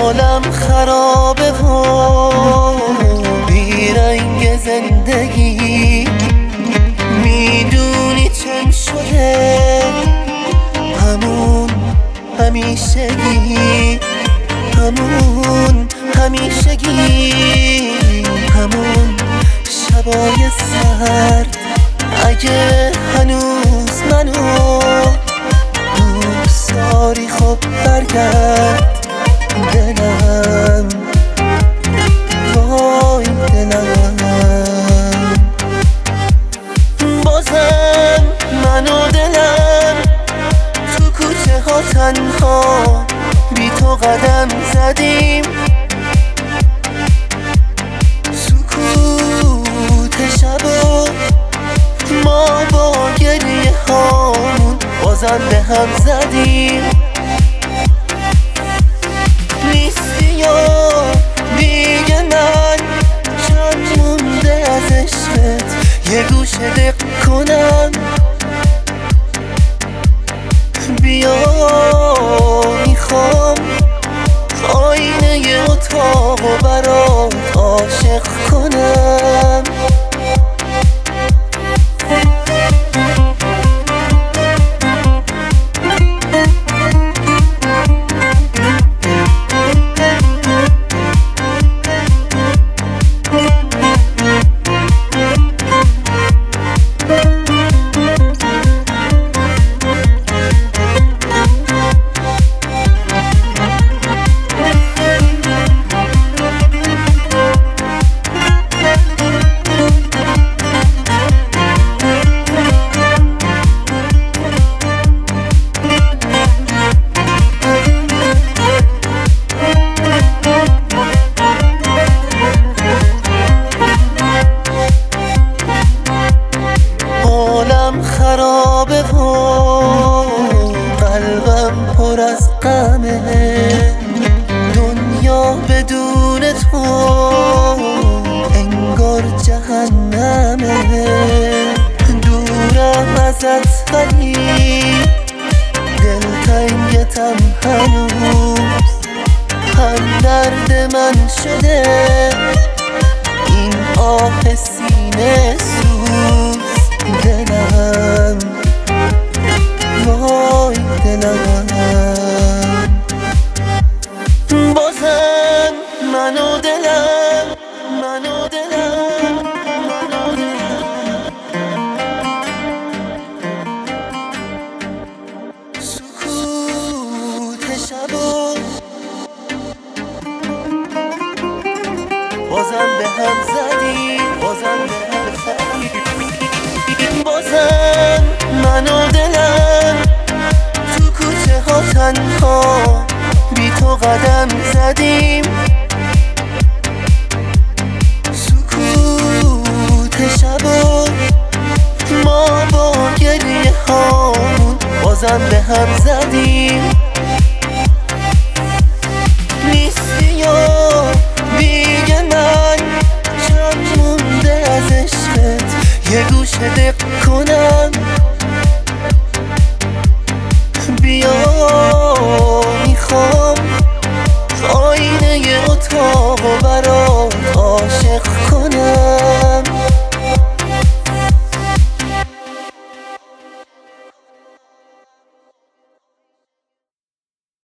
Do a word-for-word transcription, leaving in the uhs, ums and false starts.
حالم خرابه و بیرنگ زندگی. میدونی چم شده همون همیشگی، همون همیشگی، همون شبای سرد. اگه هنوز منو دوست داری خب برگرد دلم، وای دلم. بازم من و دلم تو کوچه ها تنها بی تو قدم زدیم. سکوت شبا ما با گریه هامون بازم به هم زدیم. نیستی یا دیگه من چند مونده از عشقت یه گوشه دق کنم. بیا میخوام آینه اتاقو برات عاشق کنم. خرابه و قلبم پر از غمه. دنیا بدون تو انگار جهنمه. دورم ازت ولی دلتنگتم هنوز. هم درد من شده این آه سینه سوز. دلم وای دلم. بازم من و دلم، من و دلم، من و دلم. سکوت شبا بازم به هم زدی، بازم به هم زدی. بازم من و دلم تو کوچه ها تنها بی تو قدم زدیم. سکوت شبا ما با گریه هامون بازم به هم زدیم.